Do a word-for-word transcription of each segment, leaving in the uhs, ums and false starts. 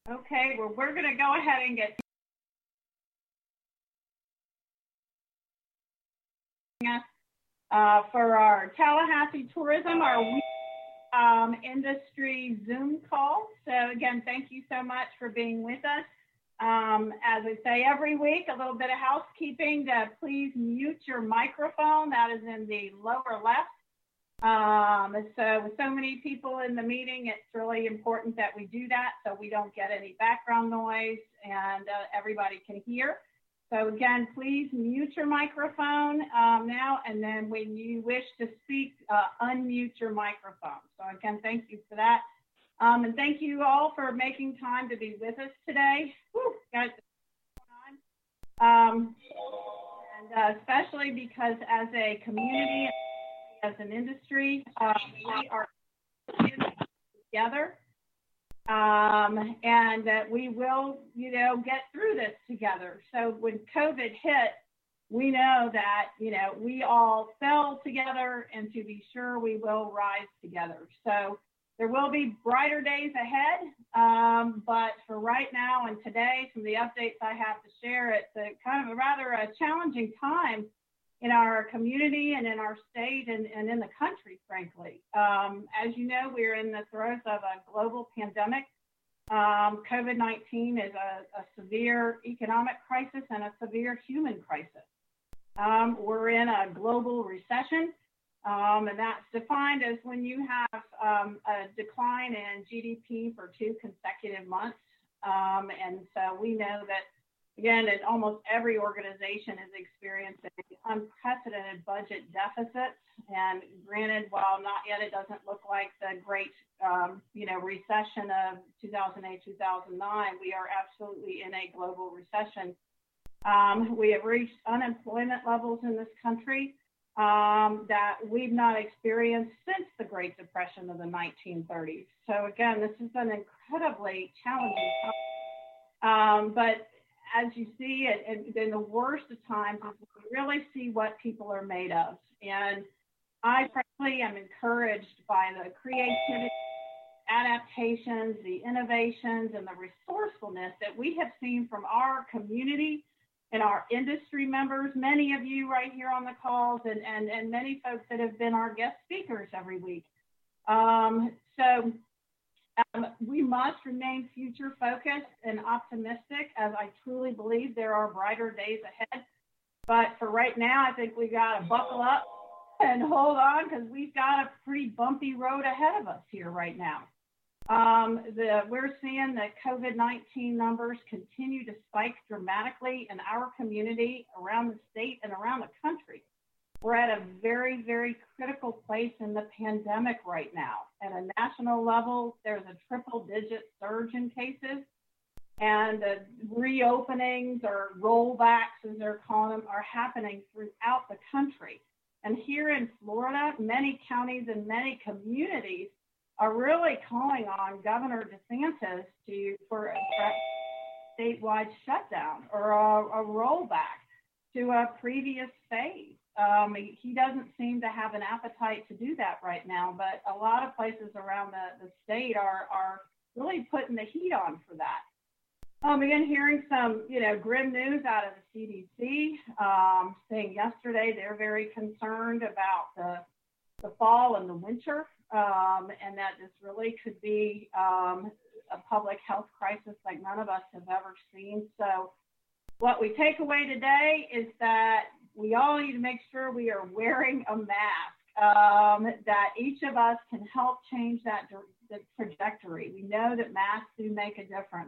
Okay, well, we're going to go ahead and get uh, for our Tallahassee Tourism, our um, industry Zoom call. So again, thank you so much for being with us. Um, as I say every week, a little bit of housekeeping to please mute your microphone. That is in the lower left. Um, so with so many people in the meeting, it's really important that we do that so we don't get any background noise and uh, everybody can hear. So again, please mute your microphone um, now, and then when you wish to speak, uh, unmute your microphone. So again, thank you for that. Um, and thank you all for making time to be with us today. Whew, guys, um, and uh, especially because as a community, as an industry, uh, we are together. Um, and that we will, you know, get through this together. So when COVID hit, we know that, you know, we all fell together, and to be sure, we will rise together. So there will be brighter days ahead, um, but for right now and today, from the updates I have to share, it's a kind of a rather a challenging time in our community and in our state and, and in the country, frankly. Um, as you know, we're in the throes of a global pandemic. Um, COVID nineteen is a, a severe economic crisis and a severe human crisis. Um, we're in a global recession, um, and that's defined as when you have um, a decline in G D P for two consecutive months. Um, and so we know that, again, in almost every organization is experiencing unprecedented budget deficits. And granted, while not yet, it doesn't look like the great, um, you know, recession of two thousand eight, two thousand nine. We are absolutely in a global recession. Um, we have reached unemployment levels in this country um, that we've not experienced since the Great Depression of the nineteen thirties. So again, this is an incredibly challenging time. Um, but as you see, and in the worst of times, we really see what people are made of. And I frankly am encouraged by the creativity, adaptations, the innovations, and the resourcefulness that we have seen from our community and our industry members, many of you right here on the calls, and, and, and many folks that have been our guest speakers every week. Um, so Um, we must remain future focused and optimistic, as I truly believe there are brighter days ahead. But for right now, I think we got to buckle up and hold on, because we've got a pretty bumpy road ahead of us here right now. Um, the, we're seeing that COVID nineteen numbers continue to spike dramatically in our community, around the state, and around the country. We're at a very, very critical place in the pandemic right now. At a national level, there's a triple-digit surge in cases, and the reopenings or rollbacks, as they're calling them, are happening throughout the country. And here in Florida, many counties and many communities are really calling on Governor DeSantis to for a statewide shutdown or a, a rollback to a previous phase. Um, he doesn't seem to have an appetite to do that right now, but a lot of places around the, the state are, are really putting the heat on for that. Um, again, hearing some, you know, grim news out of the C D C, um, saying yesterday they're very concerned about the, the fall and the winter, um, and that this really could be um, a public health crisis like none of us have ever seen. So what we take away today is that we all need to make sure we are wearing a mask, um, that each of us can help change that the trajectory. We know that masks do make a difference.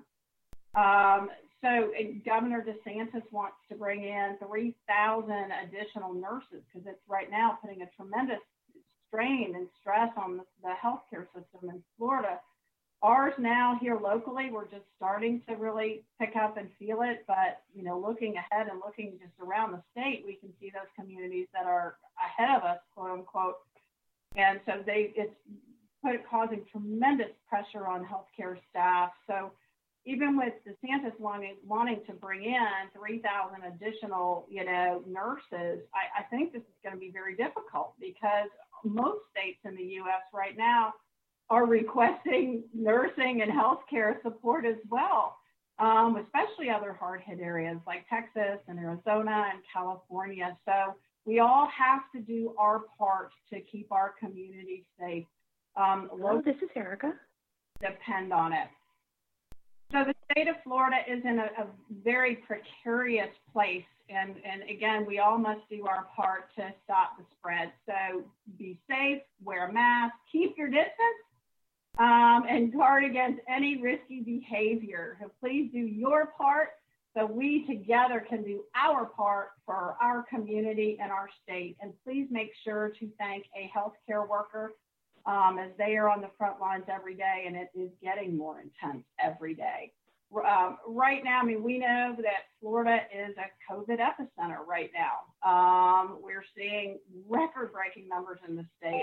Um, so Governor DeSantis wants to bring in three thousand additional nurses, because it's right now putting a tremendous strain and stress on the, the healthcare system in Florida. Ours now here locally, we're just starting to really pick up and feel it, but, you know, looking ahead and looking just around the state, we can see those communities that are ahead of us, quote unquote. And so they, it's put, causing tremendous pressure on healthcare staff. So even with DeSantis wanting, wanting to bring in three thousand additional, you know, nurses, I, I think this is going to be very difficult, because most states in the U S right now are requesting nursing and healthcare support as well, um, especially other hard-hit areas like Texas and Arizona and California. So we all have to do our part to keep our community safe. Um, Hello, this is Erica. Depend on it. So the state of Florida is in a, a very precarious place. And, and again, we all must do our part to stop the spread. So be safe, wear a mask, keep your distance, um, and guard against any risky behavior. So please do your part so we together can do our part for our community and our state. And please make sure to thank a healthcare worker um, as they are on the front lines every day, and it is getting more intense every day. Um, right now, I mean, we know that Florida is a COVID epicenter right now. Um, we're seeing record-breaking numbers in the state,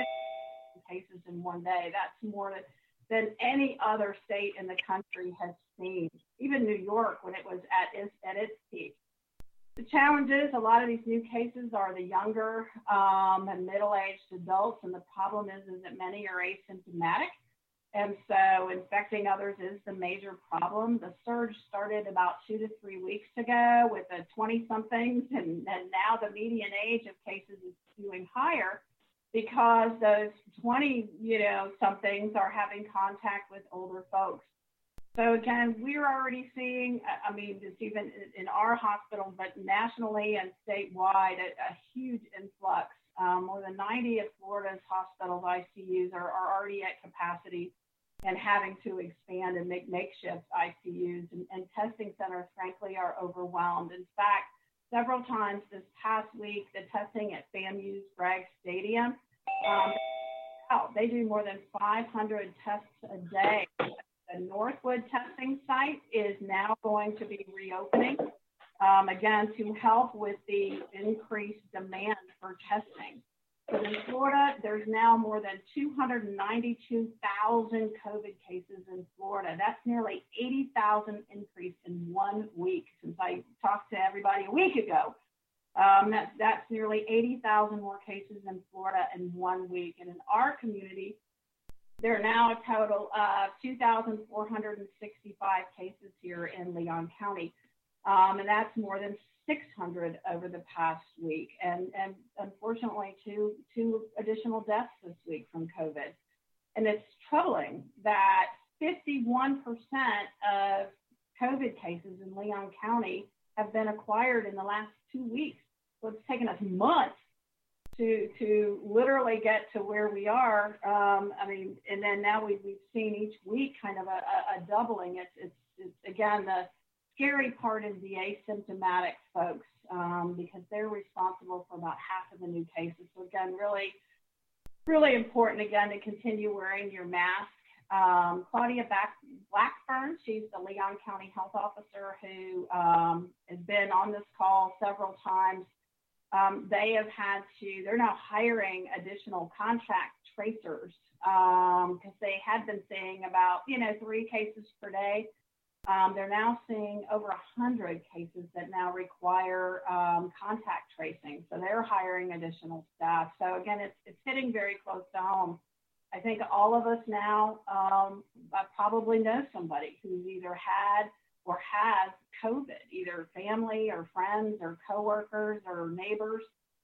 cases in one day. That's more than any other state in the country has seen. Even New York, when it was at its, at its peak. The challenge is a lot of these new cases are the younger um, and middle-aged adults, and the problem is, is that many are asymptomatic. And so infecting others is the major problem. The surge started about two to three weeks ago with the twenty-somethings, and, and now the median age of cases is skewing higher because those twenty, you know, somethings are having contact with older folks. So again, we're already seeing, I mean, it's even in our hospital, but nationally and statewide, a, a huge influx. Um, more than ninety of Florida's hospitals, I C Us, are, are already at capacity and having to expand and make makeshift I C Us. And, and testing centers, frankly, are overwhelmed. In fact, several times this past week, the testing at FAMU's Bragg Stadium, um, oh, they do more than five hundred tests a day. The Northwood testing site is now going to be reopening, um, again, to help with the increased demand for testing. So in Florida, there's now more than two hundred ninety-two thousand COVID cases in Florida. That's nearly eighty thousand increase in one week since I talked to everybody a week ago. Um, that, that's nearly eighty thousand more cases in Florida in one week. And in our community, there are now a total of two thousand four hundred sixty-five cases here in Leon County. Um, and that's more than six hundred over the past week. And, and unfortunately, two, two additional deaths this week from COVID. And it's troubling that fifty-one percent of COVID cases in Leon County have been acquired in the last two weeks. So it's taken us months to to literally get to where we are. Um, I mean, and then now we've, we've seen each week kind of a, a, a doubling. It's, it's, it's, again, the scary part is the asymptomatic folks um, because they're responsible for about half of the new cases. So again, really, really important, again, to continue wearing your mask. Um, Claudia Blackburn, she's the Leon County Health Officer who um, has been on this call several times. Um, they have had to, they're now hiring additional contact tracers because um, they had been seeing about, you know, three cases per day. Um, they're now seeing over one hundred cases that now require um, contact tracing. So they're hiring additional staff. So again, it's, it's hitting very close to home. I think all of us now um, probably know somebody who's either had or has COVID, either family or friends or coworkers or neighbors.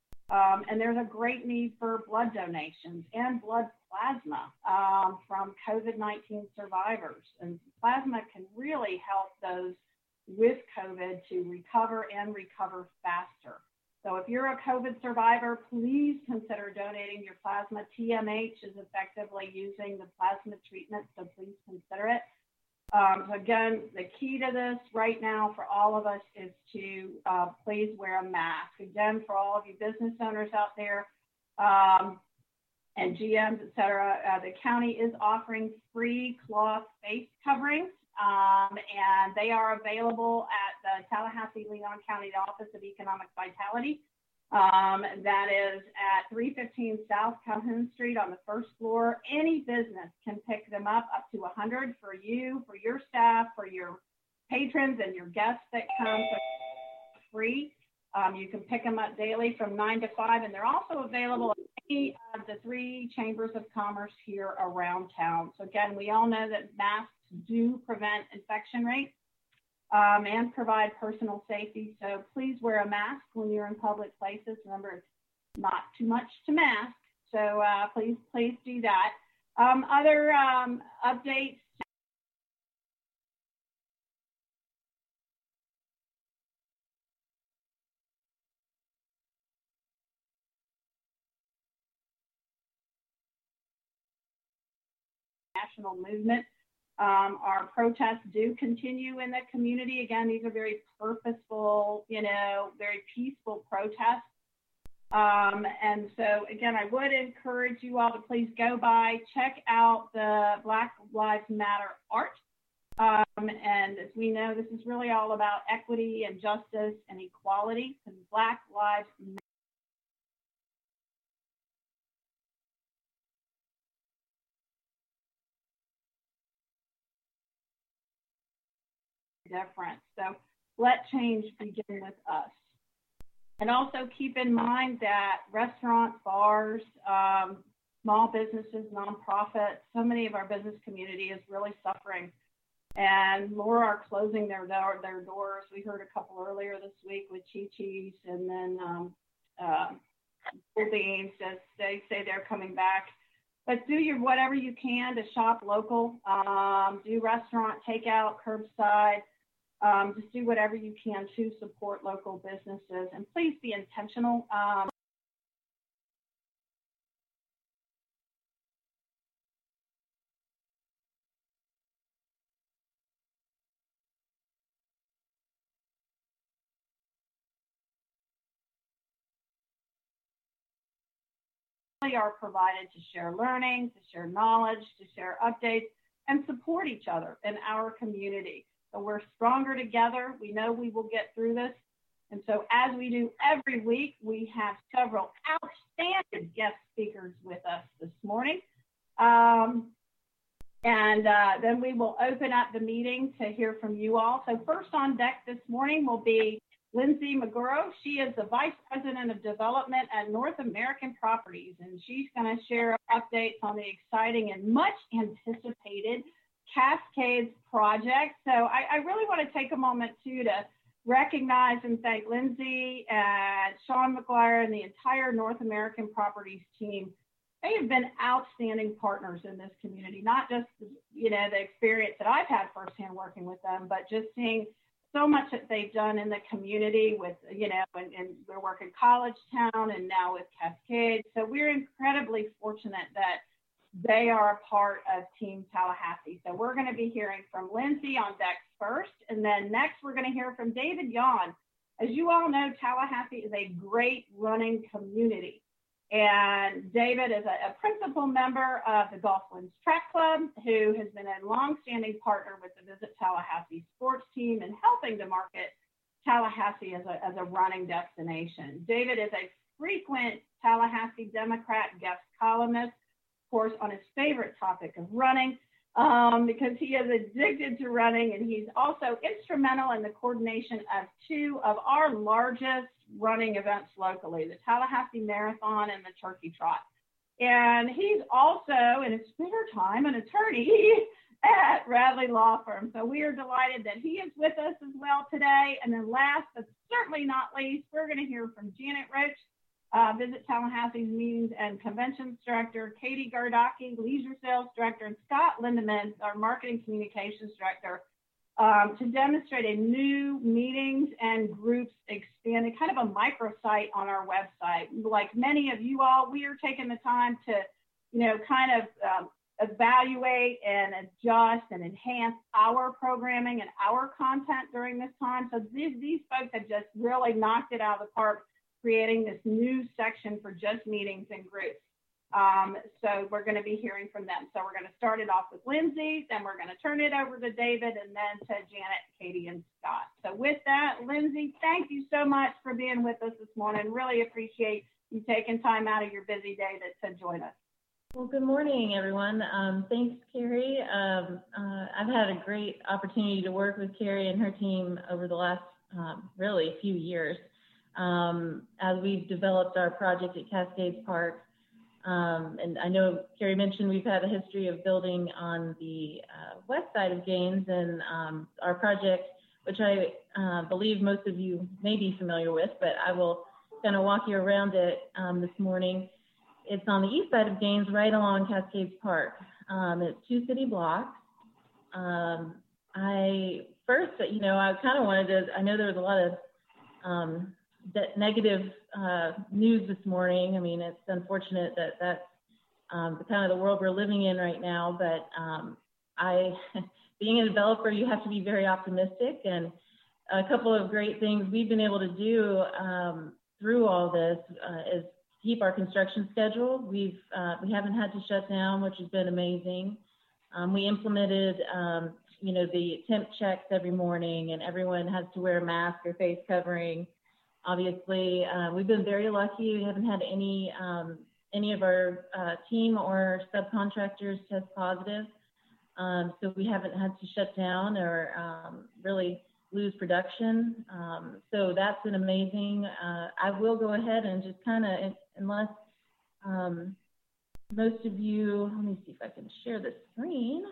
Um, and there's a great need for blood donations and blood plasma um, from COVID nineteen survivors. And plasma can really help those with COVID to recover and recover faster. So if you're a COVID survivor, please consider donating your plasma. T M H is effectively using the plasma treatment, so please consider it. Um, so again, the key to this right now for all of us is to uh, please wear a mask. Again, for all of you business owners out there um, and G Ms, et cetera, uh, the county is offering free cloth face coverings, um, and they are available at the Tallahassee Leon County Office of Economic Vitality. Um, that is at three fifteen South Calhoun Street on the first floor. Any business can pick them up, up to one hundred for you, for your staff, for your patrons and your guests that come for free. Um, you can pick them up daily from nine to five, and they're also available at any of the three chambers of commerce here around town. So again, we all know that masks do prevent infection rates um, and provide personal safety. So please wear a mask when you're in public places. Remember, it's not too much to mask. So uh, please, please do that. Um, other um, updates. National movement. Um, our protests do continue in the community. Again, these are very purposeful, you know, very peaceful protests. Um, and so, again, I would encourage you all to please go by, check out the Black Lives Matter art. Um, and as we know, this is really all about equity and justice and equality, because Black Lives Matter. Difference. So let change begin with us. And also keep in mind that restaurants, bars, um, small businesses, nonprofits, so many of our business community is really suffering. And more are closing their, door, their doors. We heard a couple earlier this week with Chi-Chi's, and then um, uh, Cool Beans, as they say they're coming back. But do your whatever you can to shop local, um, do restaurant, takeout, curbside. Um, just do whatever you can to support local businesses, and please be intentional. Um, are provided to share learning, to share knowledge, to share updates, and support each other in our community. So we're stronger together. We know we will get through this. And so as we do every week, we have several outstanding guest speakers with us this morning. Um, and uh, then we will open up the meeting to hear from you all. So first on deck this morning will be Lindsay Maguro. She is the Vice President of Development at North American Properties, and she's going to share updates on the exciting and much anticipated Cascades project. So I, I really want to take a moment too to recognize and thank Lindsay and Sean McGuire and the entire North American Properties team. They have been outstanding partners in this community, not just, you know, the experience that I've had firsthand working with them, but just seeing so much that they've done in the community with, you know, and, and we're working College Town and now with Cascade. So we're incredibly fortunate that they are a part of Team Tallahassee. So we're going to be hearing from Lindsay on deck first, and then next we're going to hear from David Yon. As you all know, Tallahassee is a great running community. And David is a, a principal member of the Golflands Track Club, who has been a longstanding partner with the Visit Tallahassee sports team and helping to market Tallahassee as a, as a running destination. David is a frequent Tallahassee Democrat guest columnist, of course, on his favorite topic of running, um, because he is addicted to running, and he's also instrumental in the coordination of two of our largest running events locally, the Tallahassee Marathon and the Turkey Trot. And he's also, in his spare time, an attorney at Radley Law Firm. So we are delighted that he is with us as well today. And then last, but certainly not least, we're going to hear from Janet Roach, uh, Visit Tallahassee's Meetings and Conventions Director, Katie Gardaki, Leisure Sales Director, and Scott Lindemann, our Marketing Communications Director, Um, to demonstrate a new meetings and groups expanded, kind of a microsite on our website. Like many of you all, we are taking the time to, you know, kind of um, evaluate and adjust and enhance our programming and our content during this time. So these, these folks have just really knocked it out of the park, creating this new section for just meetings and groups. Um, so we're going to be hearing from them. So we're going to start it off with Lindsay, then we're going to turn it over to David, and then to Janet, Katie, and Scott. So with that, Lindsay, thank you so much for being with us this morning. Really appreciate you taking time out of your busy day to, to join us. Well, good morning, everyone. Um, thanks, Carrie. Um, uh, I've had a great opportunity to work with Carrie and her team over the last um, really few years. um, as we've developed our project at Cascades Park. Um, and I know Carrie mentioned we've had a history of building on the uh, west side of Gaines, and um, our project, which I uh, believe most of you may be familiar with, but I will kind of walk you around it um, this morning. It's on the east side of Gaines, right along Cascades Park. Um, it's two city blocks. Um, I first, you know, I kind of wanted to, I know there was a lot of um, that negative uh, news this morning. I mean, it's unfortunate that that's um, the kind of the world we're living in right now, but um, I, being a developer, you have to be very optimistic, and a couple of great things we've been able to do um, through all this uh, is keep our construction schedule. We've, uh, we haven't had to shut down, which has been amazing. Um, we implemented, um, you know, the temp checks every morning, and everyone has to wear a mask or face covering. Obviously, uh, we've been very lucky. We haven't had any um, any of our uh, team or subcontractors test positive, um, so we haven't had to shut down or um, really lose production. Um, so that's been amazing. Uh, I will go ahead and just kind of, unless um, most of you, let me see if I can share the screen,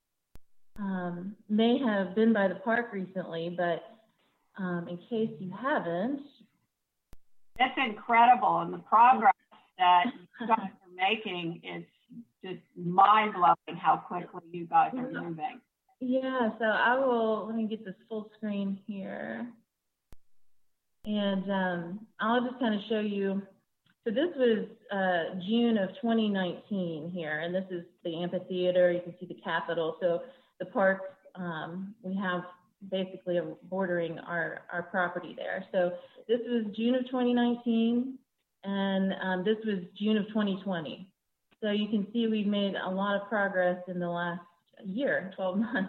um, may have been by the park recently, but um, in case you haven't. That's incredible, and the progress that you guys are making is just mind-blowing how quickly you guys are moving. Yeah, so I will, let me get this full screen here. And um, I'll just kind of show you. So this was uh, June of twenty nineteen here, and this is the amphitheater. You can see the Capitol. So the park, um, we have basically bordering our, our property there. So this was June of twenty nineteen, and um, this was June of twenty twenty. So you can see we've made a lot of progress in the last year, twelve months.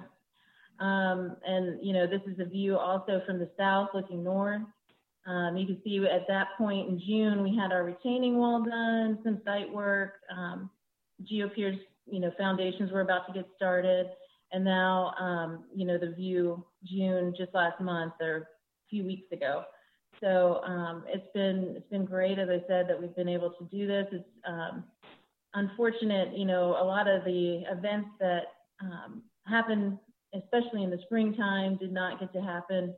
Um, and, you know, this is a view also from the south looking north. Um, you can see at that point in June, we had our retaining wall done, some site work, um, GeoPiers, you know, foundations were about to get started. And now, um, you know, the view June, just last month or a few weeks ago. So um, it's been, it's been great, as I said, that we've been able to do this. It's um, unfortunate, you know, a lot of the events that um, happen, especially in the springtime, did not get to happen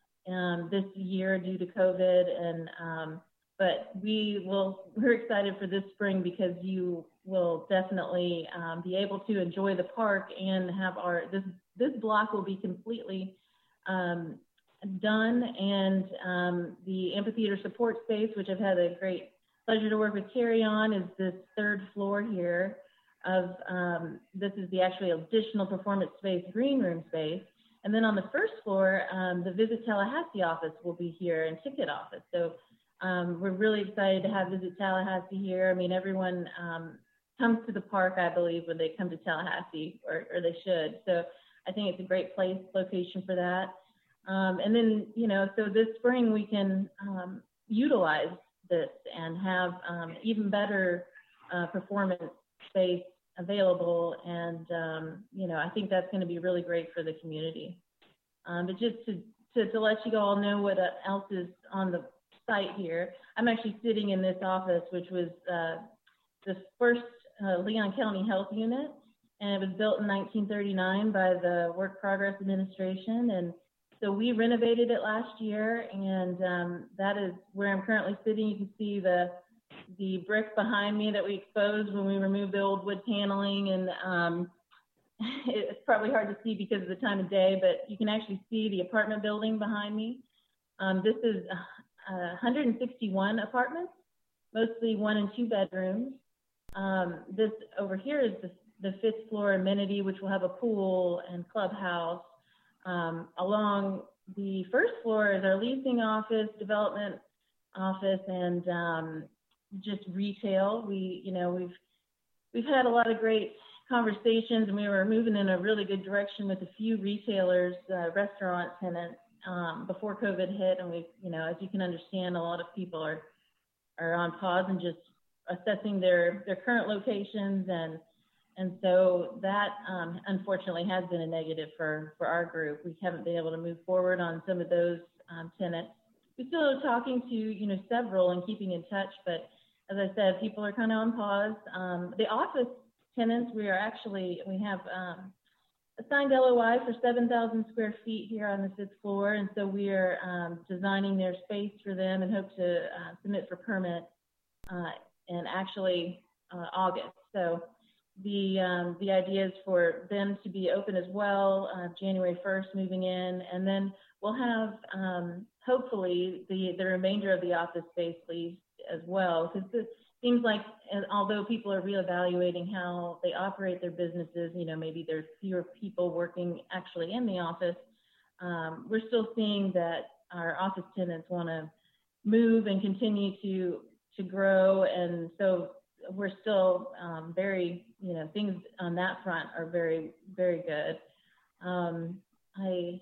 um, this year due to COVID. And um, but we will, we're excited for this spring because you will definitely um, be able to enjoy the park and have our, this, this block will be completely um, done. And um, the amphitheater support space, which I've had a great pleasure to work with Carrie on, is this third floor here of, um, this is the actually additional performance space, green room space. And then on the first floor, um, the Visit Tallahassee office will be here, and ticket office. So um, we're really excited to have Visit Tallahassee here. I mean, everyone um, comes to the park, I believe, when they come to Tallahassee, or, or they should. So I think it's a great place, location for that. Um, and then, you know, so this spring we can um, utilize this and have um, even better uh, performance space available. And, um, you know, I think that's going to be really great for the community. Um, but just to, to, to let you all know what else is on the site here, I'm actually sitting in this office, which was uh, the first uh, Leon County Health Unit, and it was built in nineteen thirty-nine by the Work Progress Administration. And so we renovated it last year, and um, that is where I'm currently sitting. You can see the the brick behind me that we exposed when we removed the old wood paneling, and um, it's probably hard to see because of the time of day, but you can actually see the apartment building behind me. Um, this is uh, one hundred sixty-one apartments, mostly one and two bedrooms. Um, this over here is the, the fifth floor amenity, which will have a pool and clubhouse. Um, along the first floor is our leasing office, development office, and um, just retail. We, you know, we've we've had a lot of great conversations, and we were moving in a really good direction with a few retailers, uh, restaurant tenants, um, before COVID hit. And we, you know, as you can understand, a lot of people are are on pause and just assessing their their current locations, and and so that um, unfortunately has been a negative for for our group. We haven't been able to move forward on some of those um, tenants. we're still talking to, you know, several and keeping in touch, but as I said, people are kind of on pause. Um, the office tenants, we are actually, we have um, a signed L O I for seven thousand square feet here on the fifth floor, and so we are um, designing their space for them and hope to uh, submit for permit uh, in actually uh, August. So the um, the idea is for them to be open as well, uh, January first moving in, and then we'll have um, hopefully the, the remainder of the office space leased as well, because it seems like, and although people are reevaluating how they operate their businesses, you know, maybe there's fewer people working actually in the office, um, we're still seeing that our office tenants want to move and continue to to grow, and so we're still um, very, you know, things on that front are very, very good. Um, I,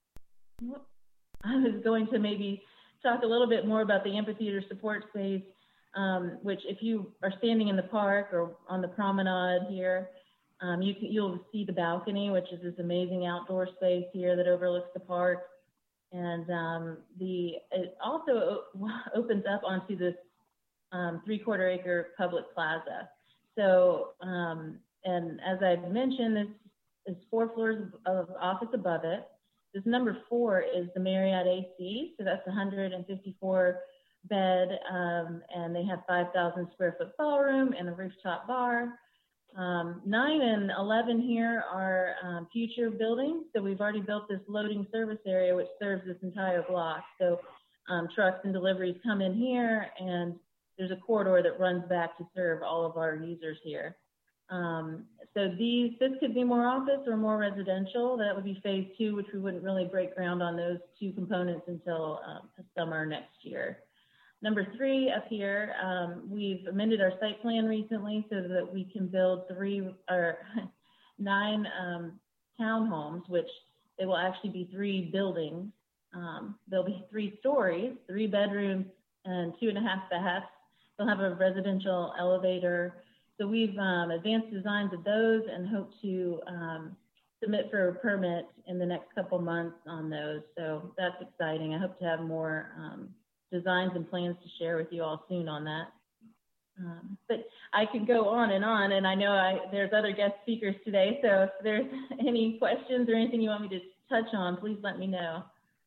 I was going to maybe talk a little bit more about the amphitheater support space, um, which if you are standing in the park or on the promenade here, um, you can, you'll see the balcony, which is this amazing outdoor space here that overlooks the park. And um, the, it also opens up onto this Um, three-quarter acre public plaza. So, um, and as I've mentioned, this is four floors of, of office above it. This number four is the Marriott A C, so that's one hundred fifty-four bed, um, and they have five thousand square foot ballroom and a rooftop bar. Um, nine and eleven here are um, future buildings. So we've already built this loading service area, which serves this entire block. So um, trucks and deliveries come in here, and there's a corridor that runs back to serve all of our users here. Um, so these, this could be more office or more residential. That would be phase two, which we wouldn't really break ground on those two components until um, summer next year. Number three up here, um, we've amended our site plan recently so that we can build three or nine um, townhomes, which they will actually be three buildings. Um, there'll be three stories, three bedrooms, and two and a half baths. They'll have a residential elevator. So we've um, advanced designs of those and hope to um, submit for a permit in the next couple months on those. So that's exciting. I hope to have more um, designs and plans to share with you all soon on that. Um, but I could go on and on, and I know I, there's other guest speakers today. So if there's any questions or anything you want me to touch on, please let me know.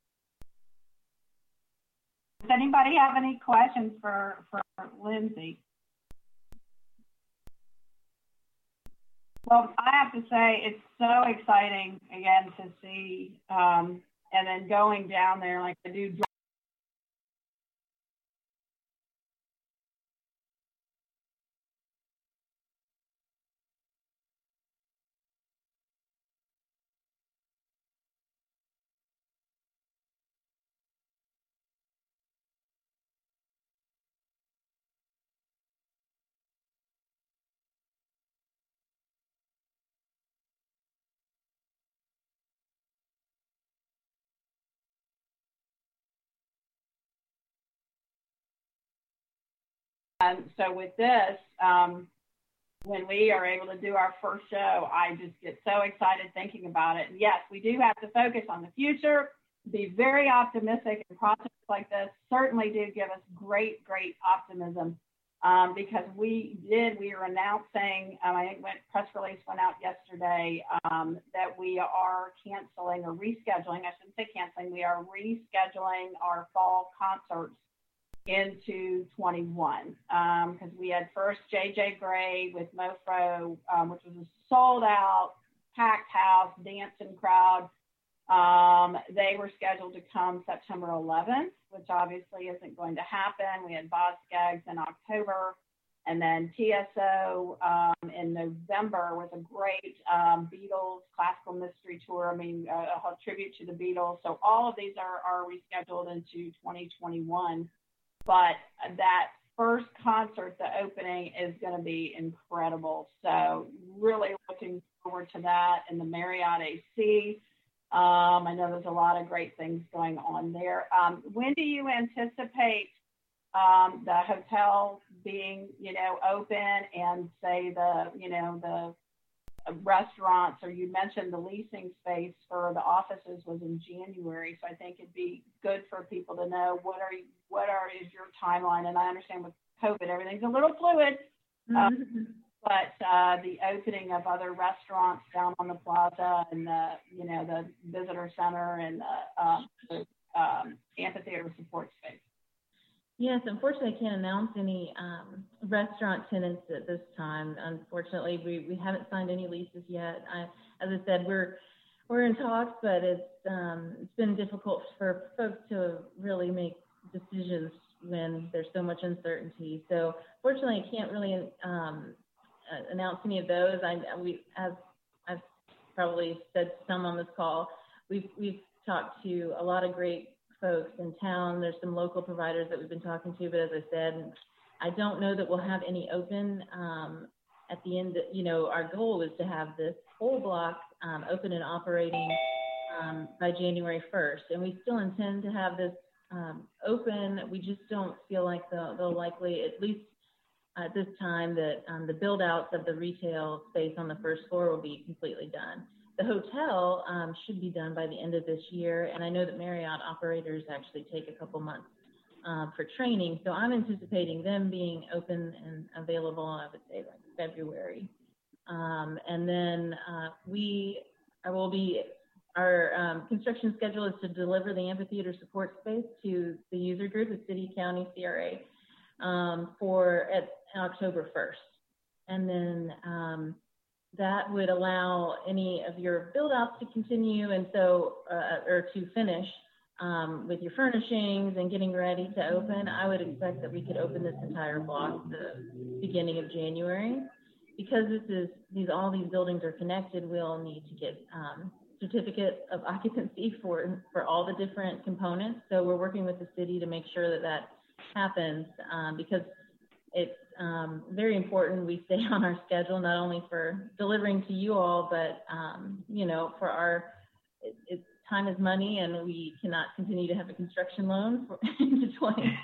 Does anybody have any questions for, for Lindsay? Well, I have to say it's so exciting, again, to see, um, and then going down there like I do. And so with this, um, when we are able to do our first show, I just get so excited thinking about it. And yes, we do have to focus on the future, be very optimistic, and projects like this certainly do give us great, great optimism um, because we did, we are announcing, um, I think went, press release went out yesterday um, that we are canceling or rescheduling, I shouldn't say canceling, we are rescheduling our fall concerts into twenty-one, because um, we had first J J Gray with Mofro, um, which was a sold out, packed house, dancing crowd. Um, they were scheduled to come September eleventh, which obviously isn't going to happen. We had Boz Scaggs in October, and then T S O um, in November with a great um, Beatles classical mystery tour. I mean, a, a tribute to the Beatles. So all of these are, are rescheduled into twenty twenty-one. But that first concert, the opening, is going to be incredible. So really looking forward to that in the Marriott A C. Um, I know there's a lot of great things going on there. Um, when do you anticipate um, the hotel being, you know, open and say the, you know, the restaurants, or you mentioned the leasing space for the offices was in January. So I think it'd be good for people to know what are you, what are is your timeline. And I understand with COVID, everything's a little fluid, mm-hmm. um, but uh, the opening of other restaurants down on the plaza and the, you know, the visitor center and the, um, the um, amphitheater support space. Yes, unfortunately, I can't announce any um, restaurant tenants at this time. Unfortunately, we, we haven't signed any leases yet. I, as I said, we're we're in talks, but it's um, it's been difficult for folks to really make decisions when there's so much uncertainty. So, fortunately, I can't really um, announce any of those. I we as I've probably said some on this call, we've we've talked to a lot of great folks in town. There's some local providers that we've been talking to, but as I said, I don't know that we'll have any open um, at the end. You know, our goal is to have this whole block um, open and operating um, by January first, and we still intend to have this um, open. We just don't feel like they'll, they'll likely, at least at this time, that um, the build outs of the retail space on the first floor will be completely done. The hotel um, should be done by the end of this year, and I know that Marriott operators actually take a couple months uh, for training, so I'm anticipating them being open and available, I would say, like February. Um, and then uh, we I will be, our um, construction schedule is to deliver the amphitheater support space to the user group, the city, county, C R A, um, for at October first. And then um, that would allow any of your build outs to continue, and so, uh, or to finish um, with your furnishings and getting ready to open. I would expect that we could open this entire block the beginning of January. Because this is, these, all these buildings are connected, we'll need to get um, certificate of occupancy for, for all the different components. So we're working with the city to make sure that that happens um, because it's um, very important we stay on our schedule, not only for delivering to you all, but, um, you know, for our, it, it's time is money, and we cannot continue to have a construction loan for into twenty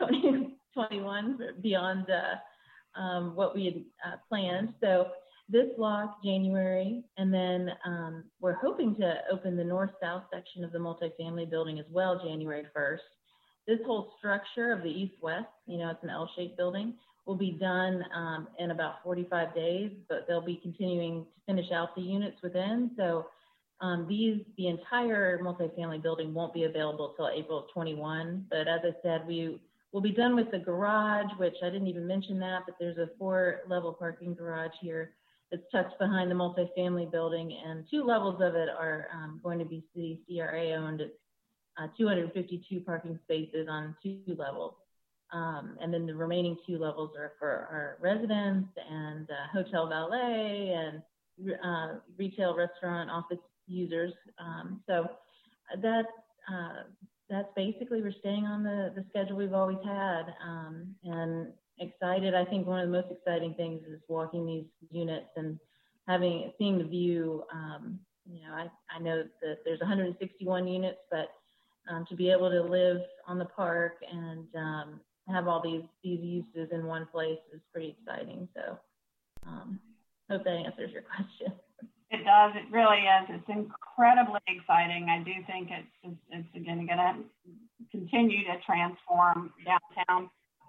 twenty-one beyond uh, um, what we had uh, planned. So this block, January, and then um, we're hoping to open the north-south section of the multifamily building as well, January first. This whole structure of the east-west, you know, it's an L-shaped building, will be done um, in about forty-five days, but they'll be continuing to finish out the units within. So um, these, the entire multifamily building won't be available till April of twenty-one. But as I said, we will be done with the garage, which I didn't even mention that, but there's a four-level parking garage here that's tucked behind the multifamily building, and two levels of it are um, going to be city C R A owned. It's uh, two hundred fifty-two parking spaces on two levels. Um, and then the remaining two levels are for our residents and uh, hotel valet and uh, retail, restaurant, office users. Um, so that's, uh, that's basically, we're staying on the, the schedule we've always had, um, and excited. I think one of the most exciting things is walking these units and having, seeing the view. Um, you know, I, I know that there's one hundred sixty-one units, but um, to be able to live on the park and um, have all these, these uses in one place is pretty exciting. So um, hope that answers your question. It does. It really is. It's incredibly exciting. I do think it's, it's again, going to continue to transform downtown,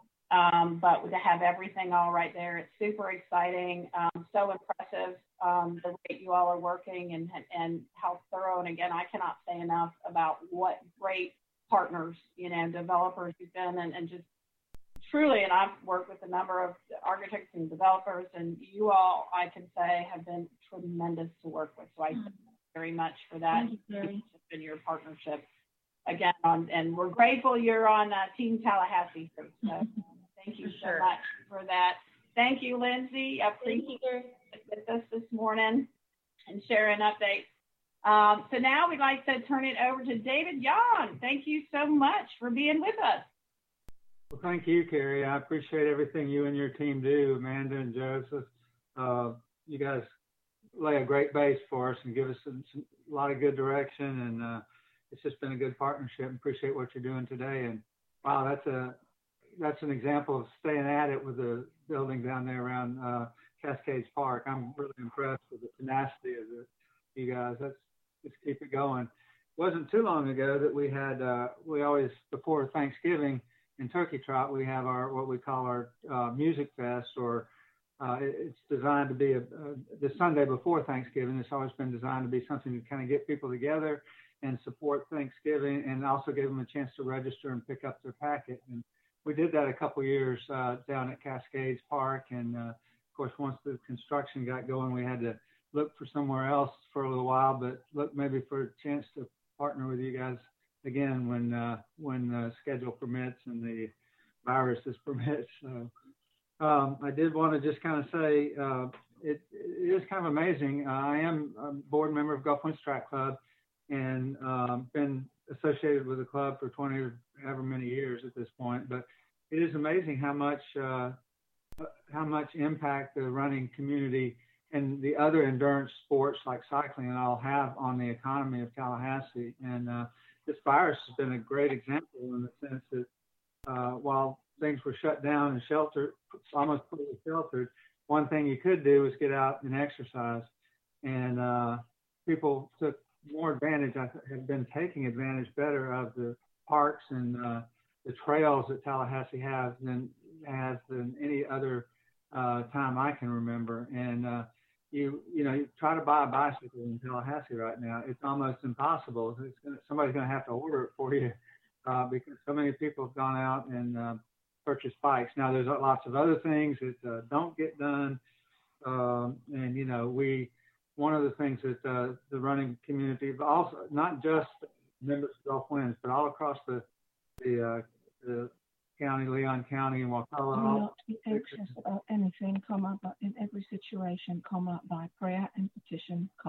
um, but to have everything all right there, it's super exciting. Um, so impressive um, the way you all are working and, and how thorough. And again, I cannot say enough about what great partners, you know, developers you've been, and, and just truly, and I've worked with a number of architects and developers, and you all, I can say, have been tremendous to work with. So I thank you very much for that. Thank you, and your partnership again, on, and we're grateful you're on uh, Team Tallahassee. So thank you so sure. much for that. Thank you, Lindsay. I appreciate you with us this morning and sharing updates. Um, so now we'd like to turn it over to David Young. Thank you so much for being with us. Well, thank you, Carrie. I appreciate everything you and your team do, Amanda and Joseph. Uh, you guys lay a great base for us and give us some, some, a lot of good direction, and uh, it's just been a good partnership. Appreciate what you're doing today. And wow, that's a that's an example of staying at it with the building down there around uh, Cascades Park. I'm really impressed with the tenacity of the, you guys. Let's just keep it going. It wasn't too long ago that we had, uh, we always, before Thanksgiving in Turkey Trot, we have our, what we call our uh, music fest, or uh, it, it's designed to be a, a, the Sunday before Thanksgiving. It's always been designed to be something to kind of get people together and support Thanksgiving, and also give them a chance to register and pick up their packet. And we did that a couple of years uh, down at Cascades Park. And uh, of course, once the construction got going, we had to look for somewhere else for a little while, but look maybe for a chance to partner with you guys again when uh, when the schedule permits and the viruses permit. So um, I did want to just kind of say uh, it, it is kind of amazing. Uh, I am a board member of Gulf Winds Track Club, and um, been associated with the club for twenty or however many years at this point. But it is amazing how much uh, how much impact the running community and the other endurance sports like cycling and all have on the economy of Tallahassee. And uh, this virus has been a great example in the sense that uh, while things were shut down and sheltered, almost fully sheltered, one thing you could do was get out and exercise. And uh, people took more advantage, I have been taking advantage better of the parks and uh, the trails that Tallahassee has than has than any other uh, time I can remember. And uh, you you know, you try to buy a bicycle in Tallahassee right now, it's almost impossible. It's gonna, somebody's going to have to order it for you uh, because so many people have gone out and uh, purchased bikes. Now there's lots of other things that uh, don't get done, um, and you know we. One of the things that uh, the running community, but also not just members of Gulf Winds, but all across the the, uh, the county, Leon County, and Wakulla. Not be anxious about anything, comma, but in every situation, comma, by prayer and petition, comma.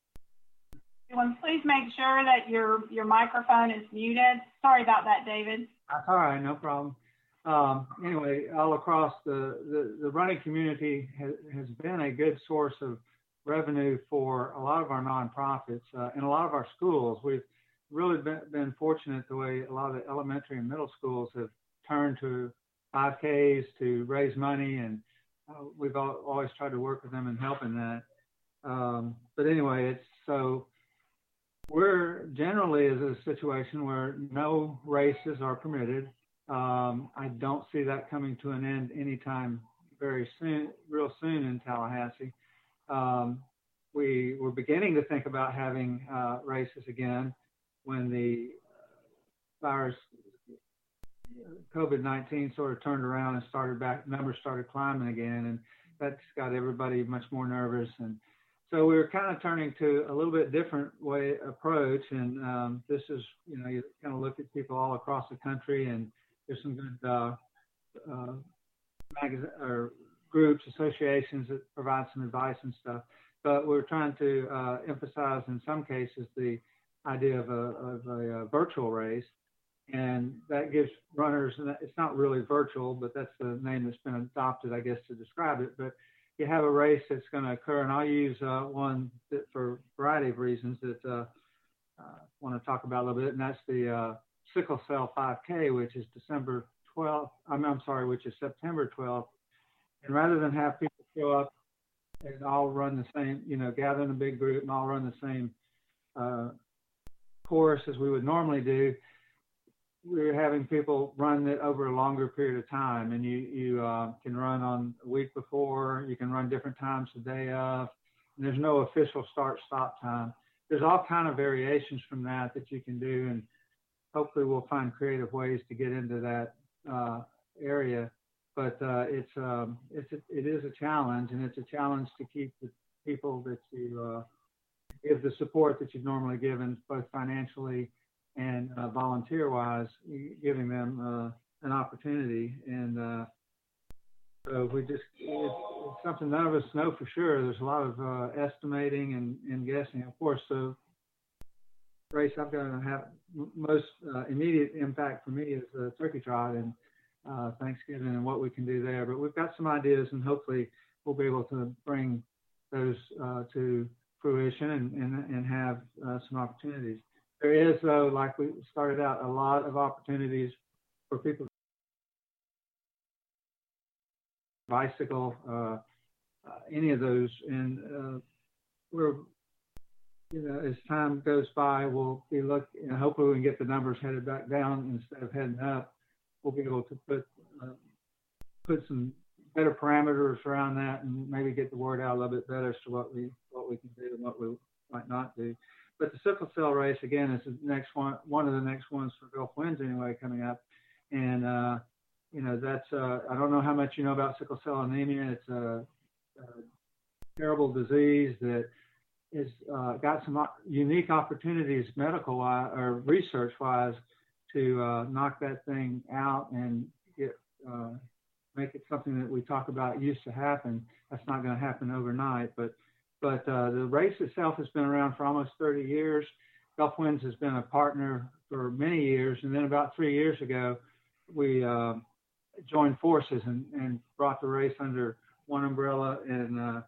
Everyone, please make sure that your your microphone is muted. Sorry about that, David. That's all right, no problem. Um, anyway, all across the, the, the running community has, has been a good source of revenue for a lot of our nonprofits uh, and a lot of our schools. We've really been, been fortunate the way a lot of the elementary and middle schools have turned to five Ks to raise money, and uh, we've all, always tried to work with them in helping that. Um, but anyway, it's so we're generally is a situation where no races are permitted. Um, I don't see that coming to an end anytime very soon, real soon in Tallahassee. Um, we were beginning to think about having uh, races again when the virus, COVID nineteen, sort of turned around and started back, numbers started climbing again, and that's got everybody much more nervous. And so we were kind of turning to a little bit different way approach. And um, this is, you know, you kind of look at people all across the country, and there's some good uh, uh, magazine or groups, associations that provide some advice and stuff. But we're trying to uh, emphasize in some cases the idea of a, of a, a virtual race. And that gives runners, and it's not really virtual, but that's the name that's been adopted, I guess, to describe it. But you have a race that's going to occur, and I'll use uh, one that for a variety of reasons that uh, I want to talk about a little bit, and that's the uh, Sickle Cell five K, which is December twelfth, I'm, I'm sorry, which is September twelfth. And rather than have people show up and all run the same, you know, gather in a big group and all run the same uh, course as we would normally do, we're having people run it over a longer period of time. And you, you uh, can run on a week before, you can run different times the day of, and there's no official start-stop time. There's all kind of variations from that that you can do, and hopefully we'll find creative ways to get into that uh, area. But uh, it's um, it's a, it is a challenge, and it's a challenge to keep the people that you uh, give the support that you've normally given, both financially and uh, volunteer-wise, giving them uh, an opportunity. And uh, so we just it's, it's something none of us know for sure. There's a lot of uh, estimating and, and guessing. Of course, the race I'm going to have most uh, immediate impact for me is the Turkey Trot and uh, Thanksgiving and what we can do there. But we've got some ideas, and hopefully we'll be able to bring those uh, to fruition and, and, and have uh, some opportunities. There is, though, like we started out, a lot of opportunities for people to bicycle. Uh, uh, any of those. And uh, we're, you know, as time goes by, we'll be looking, and hopefully we can get the numbers headed back down instead of heading up. We'll be able to put uh, put some better parameters around that, and maybe get the word out a little bit better as to what we what we can do and what we might not do. But the sickle cell race, again, is the next one, one of the next ones for Gulf Winds anyway, coming up. And, uh, you know, that's, uh, I don't know how much you know about sickle cell anemia. It's a, a terrible disease that has uh, got some unique opportunities medical-wise or research-wise to uh, knock that thing out and get, uh, make it something that we talk about used to happen. That's not going to happen overnight, but But uh, the race itself has been around for almost thirty years. Gulf Winds has been a partner for many years. And then about three years ago, we uh, joined forces and, and brought the race under one umbrella, and uh,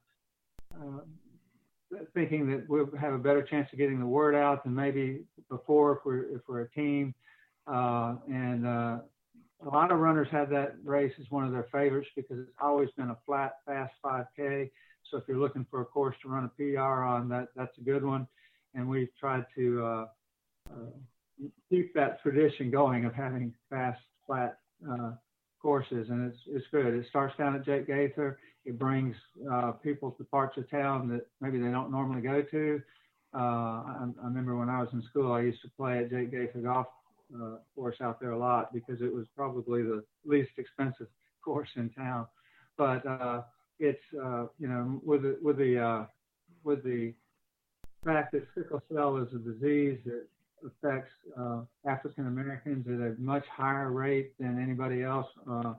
uh, thinking that we'll have a better chance of getting the word out than maybe before if we're, if we're a team. Uh, and uh, a lot of runners have that race as one of their favorites because it's always been a flat, fast five K. So if you're looking for a course to run a P R on, that that's a good one. And we've tried to uh, uh, keep that tradition going of having fast, flat uh, courses, and it's it's good. It starts down at Jake Gaither. It brings uh, people to parts of town that maybe they don't normally go to. Uh, I, I remember when I was in school, I used to play at Jake Gaither Golf uh, course out there a lot because it was probably the least expensive course in town. But uh, it's uh, you know, with the with the uh, with the fact that sickle cell is a disease that affects uh, African Americans at a much higher rate than anybody else, uh,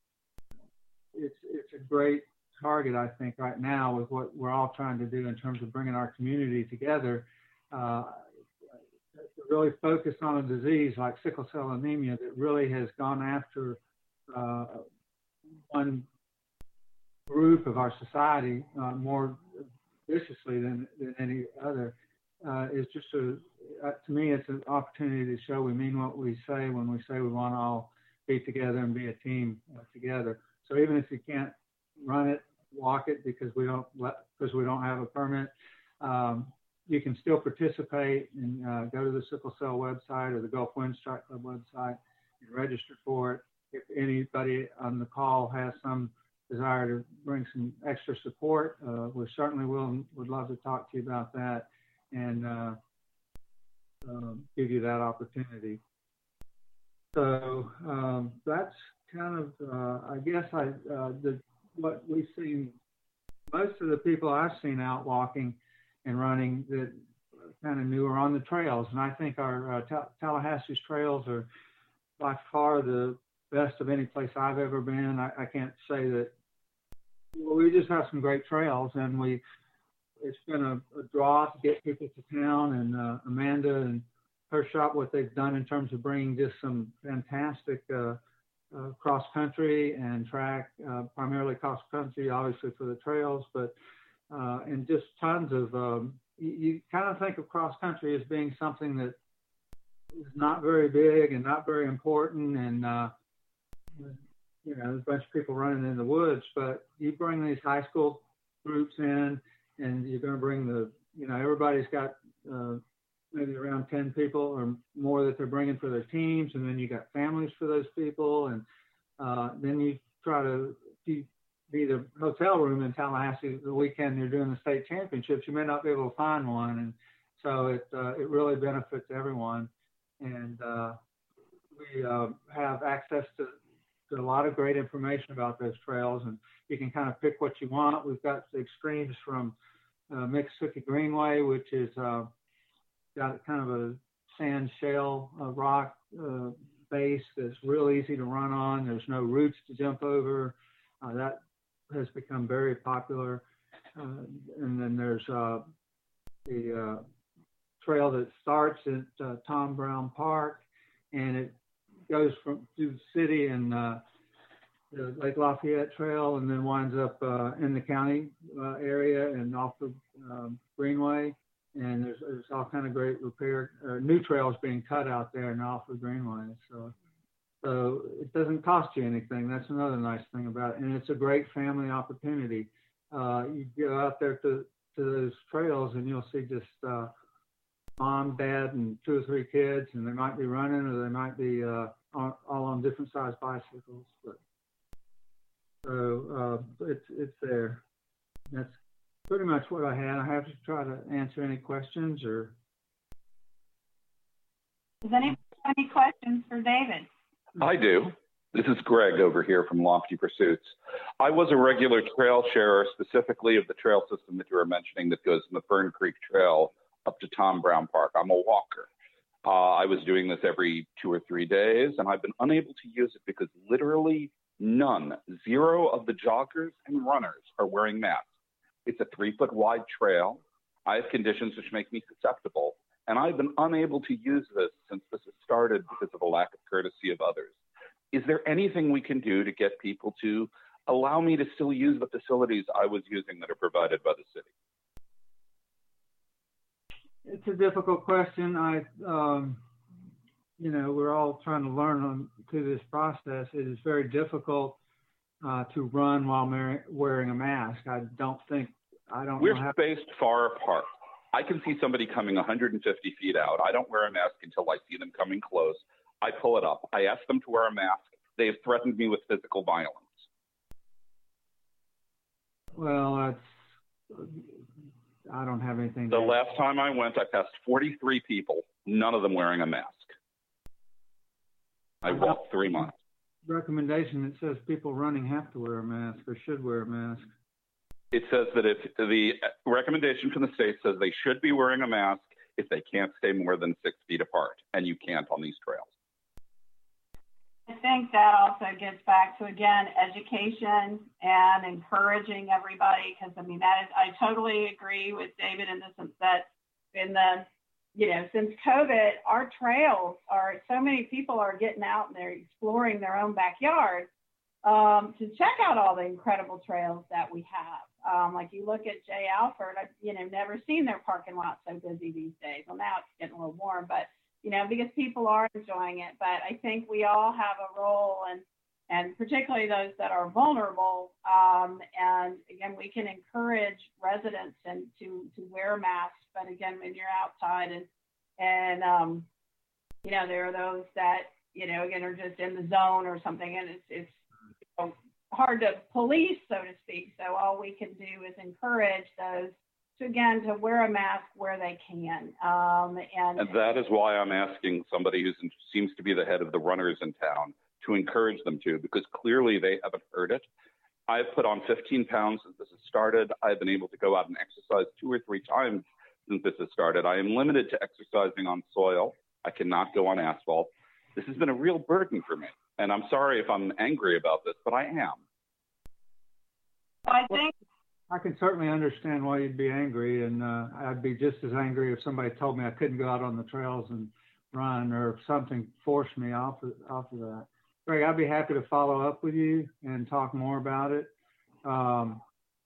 it's it's a great target, I think, right now with what we're all trying to do in terms of bringing our community together. Uh, to really focus on a disease like sickle cell anemia that really has gone after uh, one group of our society uh, more viciously than, than any other, uh, is just a, uh, to me, it's an opportunity to show we mean what we say when we say we want to all be together and be a team uh, together. So even if you can't run it, walk it because we don't let, because we don't have a permit, um, you can still participate and uh, go to the sickle cell website or the Gulf Winds Track Club website and register for it. If anybody on the call has some desire to bring some extra support, uh, we certainly will would love to talk to you about that and uh, um, give you that opportunity. So um, that's kind of, uh, I guess, I uh, the what we've seen. Most of the people I've seen out walking and running that kind of new are on the trails, and I think our uh, Ta- Tallahassee's trails are by far the best of any place I've ever been. I, I can't say that. Well, we just have some great trails, and we it's been a, a draw to get people to town. And uh, Amanda and her shop, what they've done in terms of bringing just some fantastic uh, uh, cross country and track, uh, primarily cross country, obviously for the trails, but uh, and just tons of. Um, you, you kind of think of cross country as being something that is not very big and not very important, and uh, you know, there's a bunch of people running in the woods, but you bring these high school groups in, and you're going to bring the, you know, everybody's got uh, maybe around ten people or more that they're bringing for their teams, and then you got families for those people, and uh, then you try to be the hotel room in Tallahassee the weekend you're doing the state championships. You may not be able to find one, and so it uh, it really benefits everyone, and uh, we uh, have access to a lot of great information about those trails, and you can kind of pick what you want. We've got the extremes from uh, Miccosukee Greenway, which is uh, got kind of a sand shale uh, rock uh, base that's real easy to run on. There's no roots to jump over. Uh, that has become very popular. Uh, and then there's uh, the uh, trail that starts at uh, Tom Brown Park, and it goes from through the city and uh, the Lake Lafayette Trail, and then winds up uh, in the county uh, area and off the um, Greenway. And there's, there's all kind of great repair, uh, new trails being cut out there and off the Greenway. So, so it doesn't cost you anything. That's another nice thing about it. And it's a great family opportunity. uh, you go out there to, to those trails and you'll see just uh, mom, dad, and two or three kids, and they might be running or they might be uh, on, all on different sized bicycles. But so uh, it's it's there. That's pretty much what I had. I have to try to answer any questions or. Does anyone have any questions for David? I do. This is Greg over here from Lofty Pursuits. I was a regular trail sharer, specifically of the trail system that you were mentioning that goes from the Fern Creek Trail up to Tom Brown Park. I'm a walker. Uh, I was doing this every two or three days, and I've been unable to use it because literally none, zero of the joggers and runners are wearing masks. It's a three foot wide trail. I have conditions which make me susceptible, and I've been unable to use this since this has started because of the lack of courtesy of others. Is there anything we can do to get people to allow me to still use the facilities I was using that are provided by the city? It's a difficult question. I, um, you know, we're all trying to learn on, through this process. It is very difficult uh, to run while mar- wearing a mask. I don't think, I don't We're know how- spaced far apart. I can see somebody coming one hundred fifty feet out. I don't wear a mask until I see them coming close. I pull it up. I ask them to wear a mask. They have threatened me with physical violence. Well, that's, I don't have anything. The to last time I went, I passed forty-three people, none of them wearing a mask. I walked three miles. Recommendation that says people running have to wear a mask or should wear a mask. It says that if the recommendation from the state says they should be wearing a mask if they can't stay more than six feet apart, and you can't on these trails. I think that also gets back to, again, education and encouraging everybody, because I mean, that is, I totally agree with David in the sense that in the, you know, since COVID, our trails are, so many people are getting out and they're exploring their own backyard um, to check out all the incredible trails that we have. Um, like you look at J. Alford, I've, you know, never seen their parking lot so busy these days. Well, now it's getting a little warm, but you know, because people are enjoying it. But I think we all have a role, and and particularly those that are vulnerable. Um, and again, we can encourage residents and to to wear masks. But again, when you're outside and and um, you know, there are those that you know again are just in the zone or something, and it's it's you know, hard to police, so to speak. So all we can do is encourage those to, again, to wear a mask where they can. Um, and, and that is why I'm asking somebody who seems to be the head of the runners in town to encourage them to, because clearly they haven't heard it. I've put on fifteen pounds since this has started. I've been able to go out and exercise two or three times since this has started. I am limited to exercising on soil. I cannot go on asphalt. This has been a real burden for me. And I'm sorry if I'm angry about this, but I am. I think I can certainly understand why you'd be angry, and uh, I'd be just as angry if somebody told me I couldn't go out on the trails and run, or if something forced me off of, off of that. Greg, I'd be happy to follow up with you and talk more about it. Um,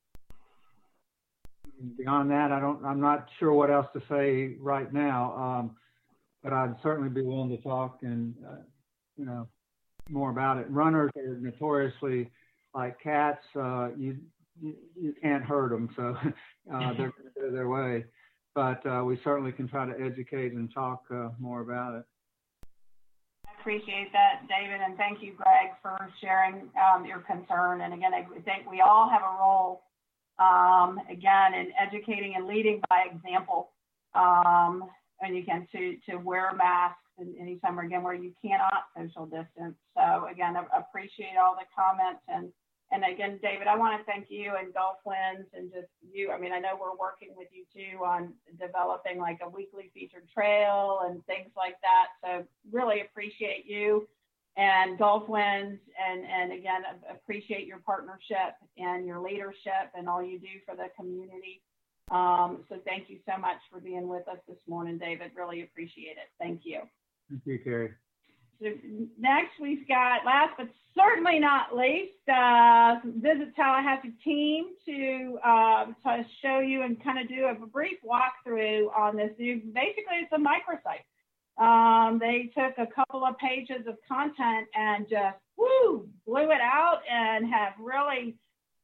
beyond that, I don't. I'm not sure what else to say right now, um, but I'd certainly be willing to talk and uh, you know more about it. Runners are notoriously like cats. Uh, you. You, you can't hurt them, so uh, they're going to go their way. But uh, we certainly can try to educate and talk uh, more about it. I appreciate that, David, and thank you, Greg, for sharing um, your concern. And again, I think we all have a role, um, again, in educating and leading by example. Um, and again, to, to wear masks and anytime, again, where you cannot social distance. So again, I appreciate all the comments. And And again, David, I want to thank you and Gulf Winds and just you. I mean, I know we're working with you too on developing like a weekly featured trail and things like that. So really appreciate you and Gulf Winds, and, and again, appreciate your partnership and your leadership and all you do for the community. Um, so thank you so much for being with us this morning, David. Really appreciate it. Thank you. Thank you, Carrie. So next, we've got, last but certainly not least, uh, Visit Tallahassee team to, uh, to show you and kind of do a brief walkthrough on this. Basically, it's a microsite. Um, they took a couple of pages of content and just, woo, blew it out and have really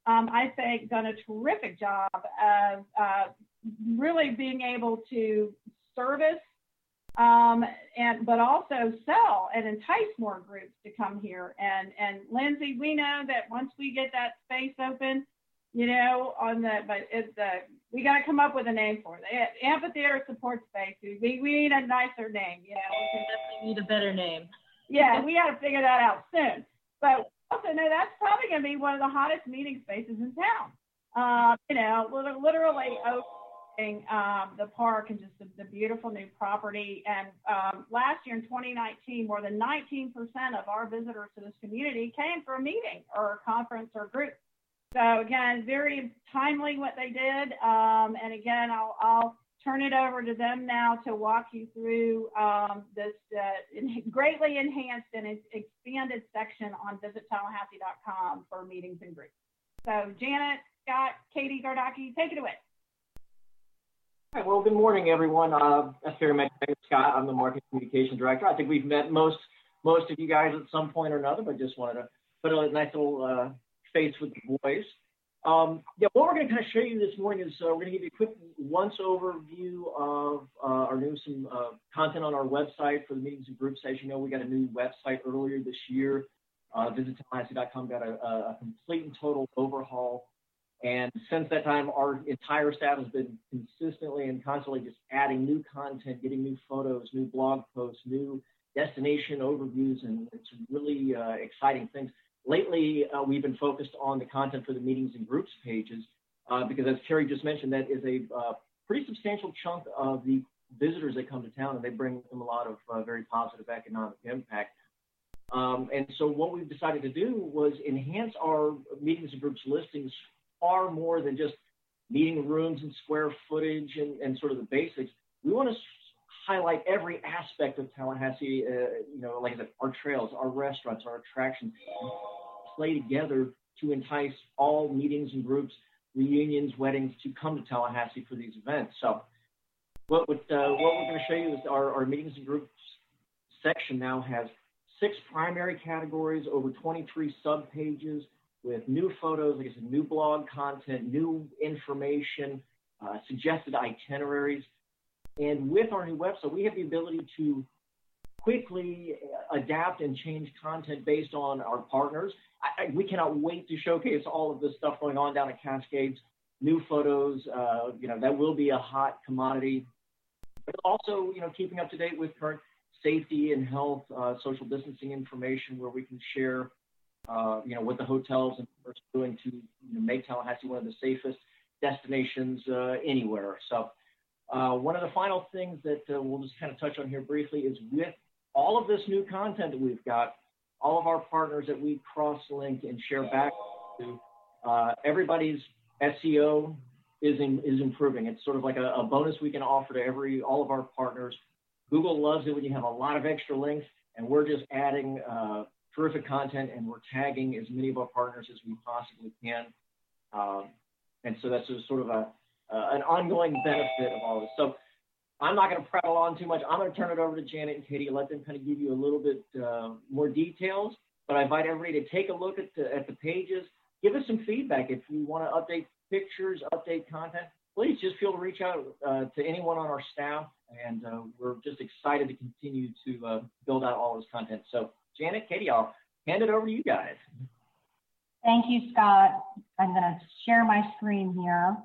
um, I think, done a terrific job of uh, really being able to service um, and but also sell and entice more groups to come here. And and Lindsay, we know that once we get that space open, you know, on the but it's the we got to come up with a name for it. The amphitheater support space. We we need a nicer name. You know, we definitely need a better name. Yeah, we got to figure that out soon. But also know that's probably going to be one of the hottest meeting spaces in town. Uh, you know, literally opening um, the park and just the, the beautiful new property. And um, last year in twenty nineteen, more than nineteen percent of our visitors to this community came for a meeting or a conference or group. So again, very timely what they did. Um, and again, I'll, I'll turn it over to them now to walk you through um, this uh, greatly enhanced and expanded section on visit tallahassee dot com for meetings and groups. So Janet, Scott, Katie Gardocki, take it away. All right, well, good morning, everyone. Uh, as Carrie mentioned, Scott, I'm the Marketing Communication Director. I think we've met most most of you guys at some point or another, but just wanted to put a nice little uh, face with the boys. Um, yeah, what we're going to kind of show you this morning is uh, we're going to give you a quick once overview of uh, our new some uh, content on our website for the meetings and groups. As you know, we got a new website earlier this year. Uh, visit tallahassee dot com got a, a complete and total overhaul. And since that time, our entire staff has been consistently and constantly just adding new content, getting new photos, new blog posts, new destination overviews, and it's really uh, exciting things. Lately, uh, we've been focused on the content for the meetings and groups pages uh, because, as Carrie just mentioned, that is a uh, pretty substantial chunk of the visitors that come to town, and they bring with them a lot of uh, very positive economic impact. Um, and so what we've decided to do was enhance our meetings and groups listings far more than just meeting rooms and square footage and, and sort of the basics. We want to highlight every aspect of Tallahassee, uh, you know, like I said, our trails, our restaurants, our attractions, play together to entice all meetings and groups, reunions, weddings to come to Tallahassee for these events. So what, what, uh, what we're going to show you is our, our meetings and groups section now has six primary categories, over twenty-three sub-pages with new photos, like I said, new blog content, new information, uh, suggested itineraries. And with our new website, we have the ability to quickly adapt and change content based on our partners. I, I, we cannot wait to showcase all of this stuff going on down at Cascades, new photos, uh, you know, that will be a hot commodity. But also, you know, keeping up to date with current safety and health, uh, social distancing information where we can share, uh, you know, what the hotels and are doing to you know, make Tallahassee one of the safest destinations uh, anywhere. So uh, one of the final things that uh, we'll just kind of touch on here briefly is with all of this new content that we've got, all of our partners that we cross-link and share back to, uh, everybody's S E O is in, is improving. It's sort of like a, a bonus we can offer to every all of our partners. Google loves it when you have a lot of extra links, and we're just adding uh, terrific content, and we're tagging as many of our partners as we possibly can. Um, and so that's just sort of a uh, an ongoing benefit of all this. So I'm not going to prattle on too much. I'm going to turn it over to Janet and Katie, let them kind of give you a little bit uh, more details. But I invite everybody to take a look at the, at the pages. Give us some feedback. If you want to update pictures, update content, please just feel to reach out uh, to anyone on our staff. And uh, we're just excited to continue to uh, build out all this content. So Janet, Katie, I'll hand it over to you guys. Thank you, Scott. I'm going to share my screen here.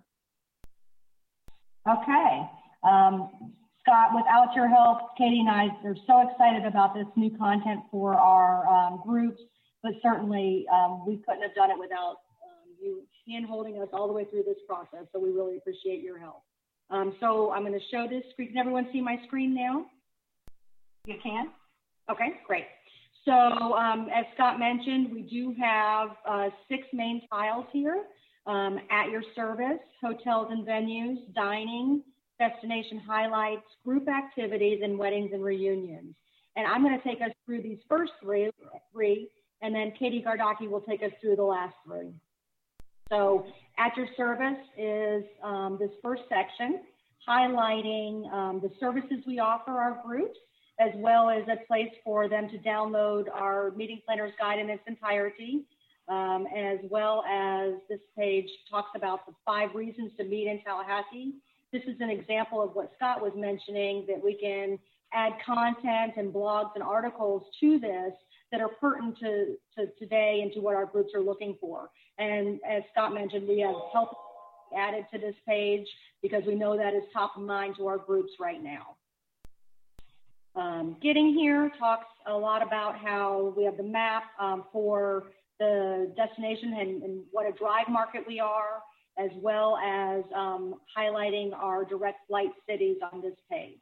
Okay. Um, Scott, without your help, Katie and I are so excited about this new content for our um, groups, but certainly um, we couldn't have done it without um, you hand-holding us all the way through this process, so we really appreciate your help. Um, so I'm going to show this screen. Can everyone see my screen now? You can? Okay, great. So um, as Scott mentioned, we do have uh, six main tiles here. Um, at your service, hotels and venues, dining, destination highlights, group activities, and weddings and reunions. And I'm going to take us through these first three, three and then Katie Gardocki will take us through the last three. So at your service is um, this first section, highlighting um, the services we offer our groups, as well as a place for them to download our meeting planners guide in its entirety, um, as well as this page talks about the five reasons to meet in Tallahassee. This is an example of what Scott was mentioning, that we can add content and blogs and articles to this that are pertinent to, to today and to what our groups are looking for. And as Scott mentioned, we have health added to this page because we know that is top of mind to our groups right now. Um, getting here talks a lot about how we have the map um, for the destination and, and what a drive market we are, as well as um, highlighting our direct flight cities on this page.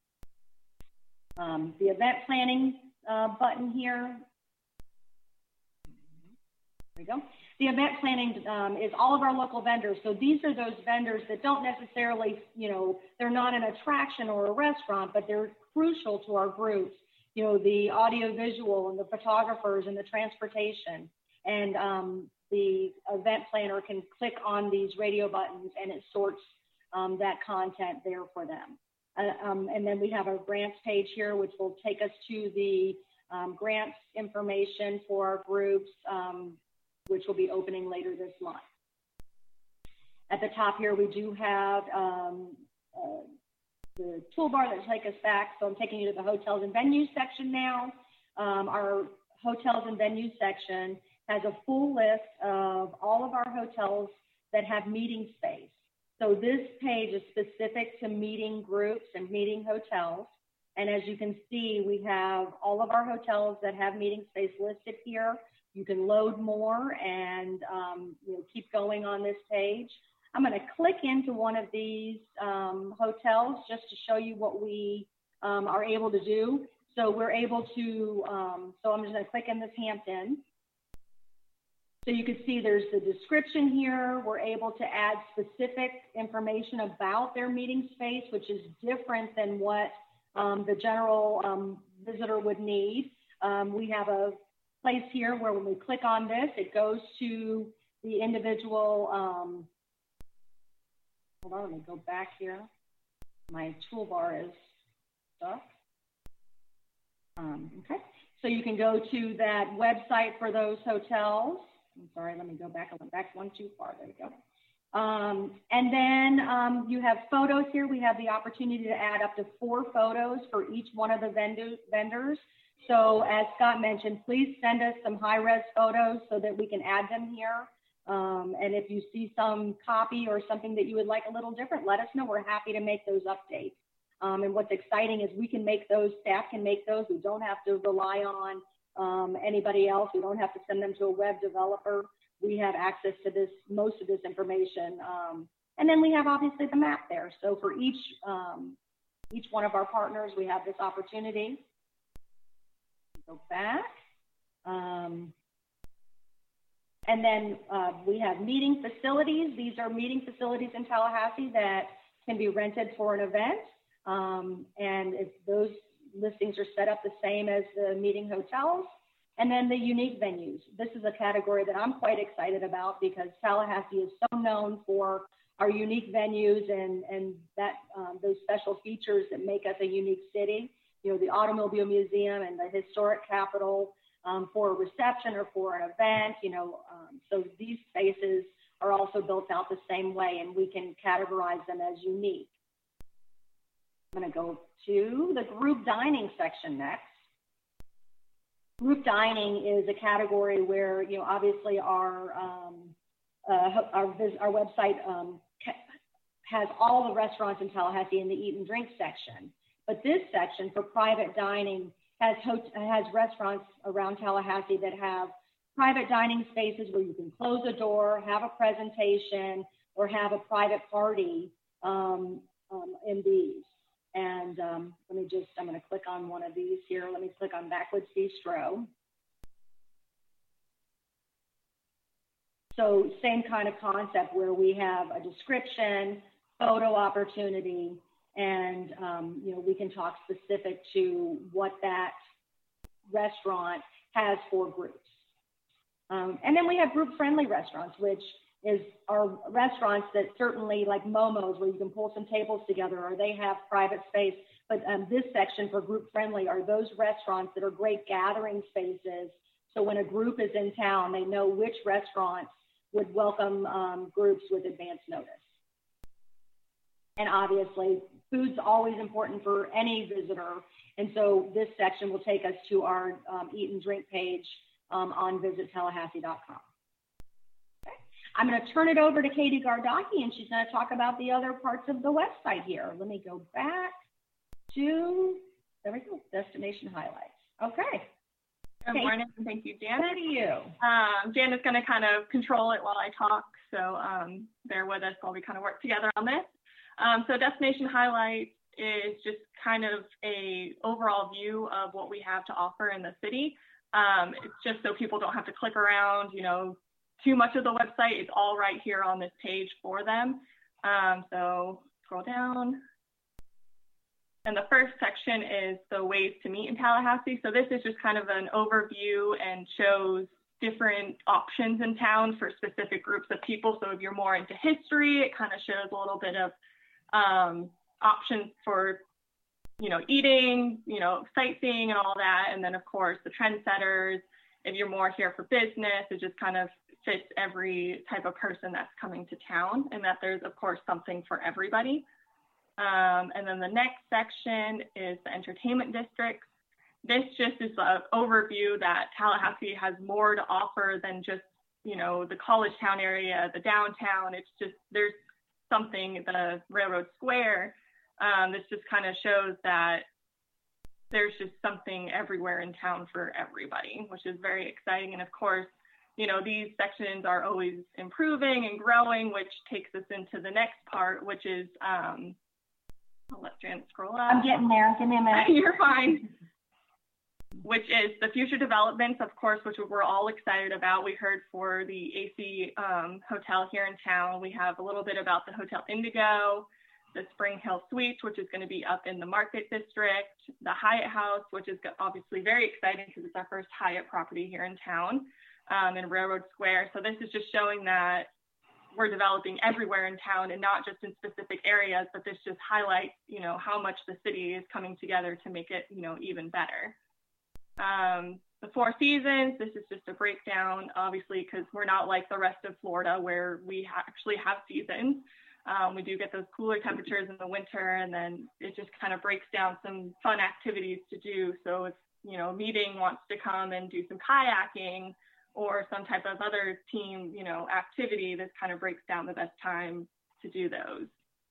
Um, the event planning uh, button here. There we go. The event planning um, is all of our local vendors. So these are those vendors that don't necessarily, you know, they're not an attraction or a restaurant, but they're crucial to our groups. You know, the audio visual and the photographers and the transportation. And um, the event planner can click on these radio buttons and it sorts um, that content there for them. Uh, um, and then we have a grants page here, which will take us to the um, grants information for our groups, um, which will be opening later this month. At the top here, we do have um, uh, the toolbar that takes us back. So I'm taking you to the hotels and venues section now. Um, our hotels and venues section has a full list of all of our hotels that have meeting space. So this page is specific to meeting groups and meeting hotels. And as you can see, we have all of our hotels that have meeting space listed here. You can load more and um, you know, keep going on this page. I'm going to click into one of these um, hotels just to show you what we um, are able to do. So we're able to, um, so I'm just going to click in this Hampton. So you can see there's the description here. We're able to add specific information about their meeting space, which is different than what um, the general um, visitor would need. Um, we have a place here where when we click on this, it goes to the individual, um, hold on, let me go back here. My toolbar is stuck. Um, okay, so you can go to that website for those hotels. I'm sorry, let me go back. I went back one too far. There we go. Um, and then um, you have photos here. We have the opportunity to add up to four photos for each one of the vendor, vendors. So as Scott mentioned, please send us some high-res photos so that we can add them here. Um, and if you see some copy or something that you would like a little different, let us know. We're happy to make those updates. Um, and what's exciting is we can make those, staff can make those. We don't have to rely on um, anybody else. We don't have to send them to a web developer. We have access to this, most of this information. Um, and then we have obviously the map there. So for each, um, each one of our partners, we have this opportunity. Go back. Um, and then uh, we have meeting facilities. These are meeting facilities in Tallahassee that can be rented for an event. Um, and if those listings are set up the same as the meeting hotels. And then the unique venues. This is a category that I'm quite excited about because Tallahassee is so known for our unique venues and, and that um, those special features that make us a unique city. You know, the Automobile Museum and the Historic Capitol um, for a reception or for an event, you know, um, so these spaces are also built out the same way and we can categorize them as unique. I'm gonna go to the group dining section next. Group dining is a category where, you know, obviously our, um, uh, our, our website um, has all the restaurants in Tallahassee in the eat and drink section. But this section for private dining has, has restaurants around Tallahassee that have private dining spaces where you can close a door, have a presentation, or have a private party um, um, in these. And um, let me just, I'm going to click on one of these here. Let me click on Backwoods Bistro. So same kind of concept where we have a description, photo opportunity, and um, you know, we can talk specific to what that restaurant has for groups. Um, and then we have group-friendly restaurants, which is our restaurants that certainly like Momo's where you can pull some tables together or they have private space. But um, this section for group-friendly are those restaurants that are great gathering spaces So when a group is in town, they know which restaurants would welcome um, groups with advance notice. And obviously, food's always important for any visitor. And so this section will take us to our um, eat and drink page um, on visit tallahassee dot com. Okay. I'm going to turn it over to Katie Gardocki, and she's going to talk about the other parts of the website here. Let me go back to, there we go, destination highlights. Okay. Good Kate. morning, and thank you, Jan. Over to you. Um, Jan is going to kind of control it while I talk, so um, bear with us while we kind of work together on this. Um, so destination highlights is just kind of a overall view of what we have to offer in the city. Um, it's just so people don't have to click around, you know, too much of the website. It's all right here on this page for them. Um, so scroll down. And the first section is the ways to meet in Tallahassee. So this is just kind of an overview and shows different options in town for specific groups of people. So if you're more into history, it kind of shows a little bit of um, options for, you know, eating, you know, sightseeing and all that. And then of course the trendsetters, if you're more here for business, it just kind of fits every type of person that's coming to town, and that there's of course something for everybody. Um, and then the next section is the entertainment districts. This just is an overview that Tallahassee has more to offer than just, you know, the college town area, the downtown. It's just, there's something, the Railroad Square. Um, this just kind of shows that there's just something everywhere in town for everybody, which is very exciting. And of course, you know, these sections are always improving and growing, which takes us into the next part, which is, um, I'll let Jan scroll up. I'm getting there. Give me a minute. You're fine. Which is the future developments, of course, which we're all excited about. We heard for the A C um, Hotel here in town. We have a little bit about the Hotel Indigo, the Spring Hill Suites, which is going to be up in the Market District, the Hyatt House, which is obviously very exciting because it's our first Hyatt property here in town, um, in Railroad Square. So this is just showing that we're developing everywhere in town and not just in specific areas, but this just highlights, you know, how much the city is coming together to make it, you know, even better. Um, the Four Seasons, this is just a breakdown, obviously, because we're not like the rest of Florida where we ha actually have seasons. Um, we do get those cooler temperatures in the winter, and then it just kind of breaks down some fun activities to do. So if, you know, a meeting wants to come and do some kayaking or some type of other team, you know, activity, this kind of breaks down the best time to do those.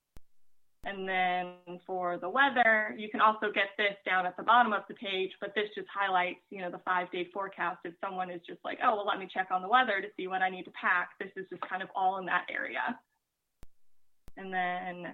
And then for the weather, you can also get this down at the bottom of the page, but this just highlights, you know, the five-day forecast. If someone is just like, oh, well, let me check on the weather to see what I need to pack, this is just kind of all in that area. And then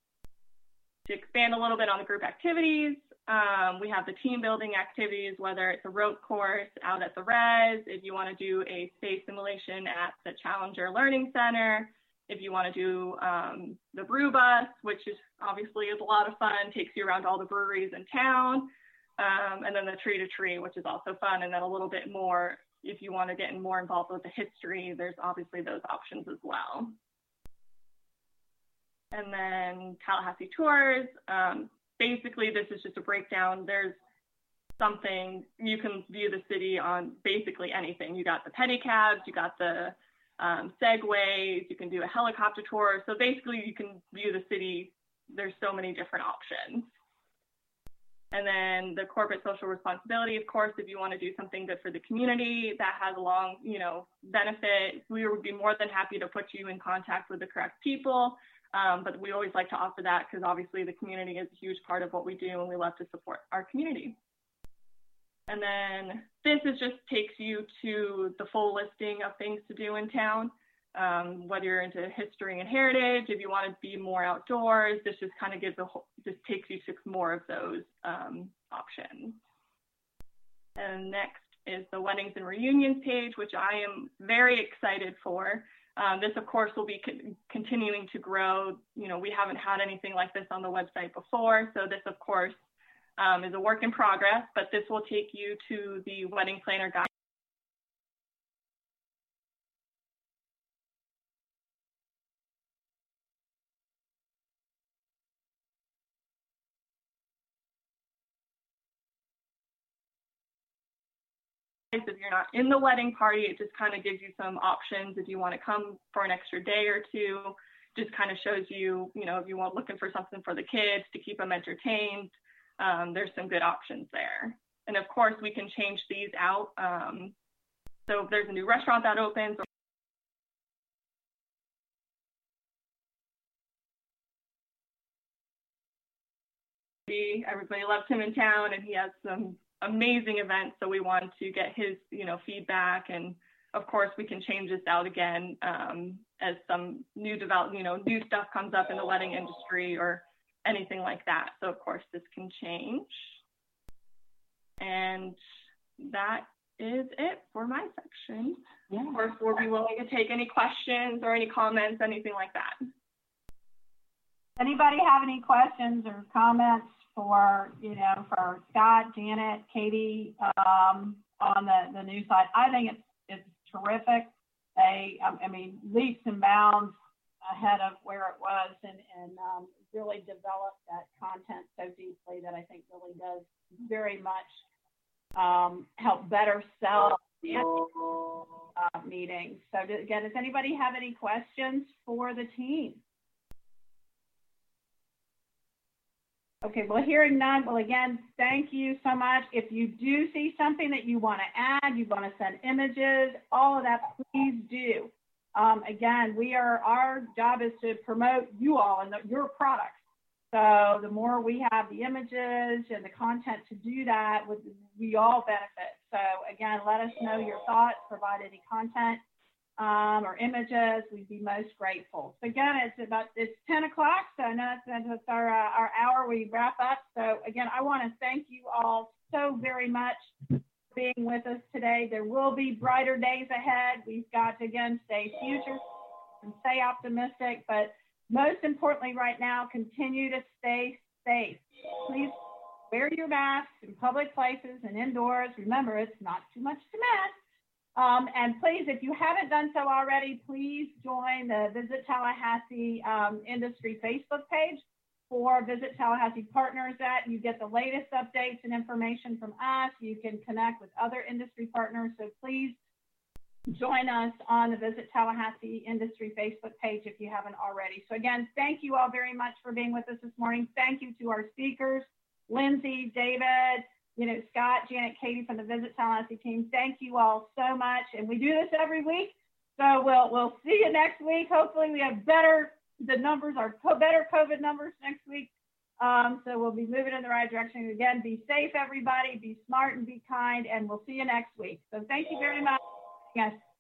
to expand a little bit on the group activities, um, we have the team building activities, whether it's a rope course out at the Res, if you want to do a space simulation at the Challenger Learning Center, if you want to do um, the brew bus, which is obviously is a lot of fun, takes you around all the breweries in town, um, and then the tree to tree, which is also fun, and then a little bit more, if you want to get more involved with the history, there's obviously those options as well. And then Tallahassee Tours, um, basically this is just a breakdown. There's something, you can view the city on basically anything. You got the pedicabs, you got the Um, segways, you can do a helicopter tour. So basically you can view the city. There's so many different options. And then the corporate social responsibility, of course, if you want to do something good for the community that has a long, you know, benefit, we would be more than happy to put you in contact with the correct people. Um, but we always like to offer that because obviously the community is a huge part of what we do and we love to support our community. And then this is just takes you to the full listing of things to do in town, um, whether you're into history and heritage, if you want to be more outdoors, this just kind of gives a whole, just takes you to more of those um, options. And next is the weddings and reunions page, which I am very excited for. Um, this, of course, will be con continuing to grow. You know, we haven't had anything like this on the website before. So this, of course, Um, is a work in progress, but this will take you to the wedding planner guide. If you're not in the wedding party, it just kind of gives you some options if you want to come for an extra day or two. Just kind of shows you, you know, if you want looking for something for the kids to keep them entertained, um, there's some good options there. And of course, we can change these out. Um, so if there's a new restaurant that opens, or everybody loves him in town, and he has some amazing events. So we want to get his, you know, feedback, and of course we can change this out again um, as some new develop, you know, new stuff comes up in the wedding industry or anything like that. So of course this can change, and that is it for my section. Yeah. Of course, we'll be willing to take any questions or any comments, anything like that. Anybody have any questions or comments for, you know, for Scott, Janet, Katie, um, on the, the new side? I think it's, it's terrific. They, um, I mean, leaps and bounds ahead of where it was, and, and um, really developed that content so deeply that I think really does very much um, help better sell uh, meetings. So again, does anybody have any questions for the team? Okay, well, hearing none, well, again, thank you so much. If you do see something that you want to add, you want to send images, all of that, please do. Um, again, we are, our job is to promote you all and the, your products. So the more we have the images and the content to do that, we all benefit. So again, let us know your thoughts, provide any content um, or images. We'd be most grateful. So again, it's about, it's ten o'clock. So I know that's, that's our, uh, our hour. We wrap up. So again, I want to thank you all so very much for being with us today. There will be brighter days ahead. We've got to, again, stay future and stay optimistic, but most importantly right now, continue to stay safe. Please wear your masks in public places and indoors. Remember, it's not too much to miss. Um, and please, if you haven't done so already, please join the Visit Tallahassee um, industry Facebook page for Visit Tallahassee Partners. That you get the latest updates and information from us. You can connect with other industry partners. So please join us on the Visit Tallahassee Industry Facebook page if you haven't already. So again, thank you all very much for being with us this morning. Thank you to our speakers, Lindsay, David, you know, Scott, Janet, Katie from the Visit Tallahassee team. Thank you all so much. And we do this every week. So we'll, we'll see you next week. Hopefully we have better, the numbers are better COVID numbers next week. Um, so we'll be moving in the right direction. Again, be safe, everybody, be smart and be kind, and we'll see you next week. So thank you very much. Yes.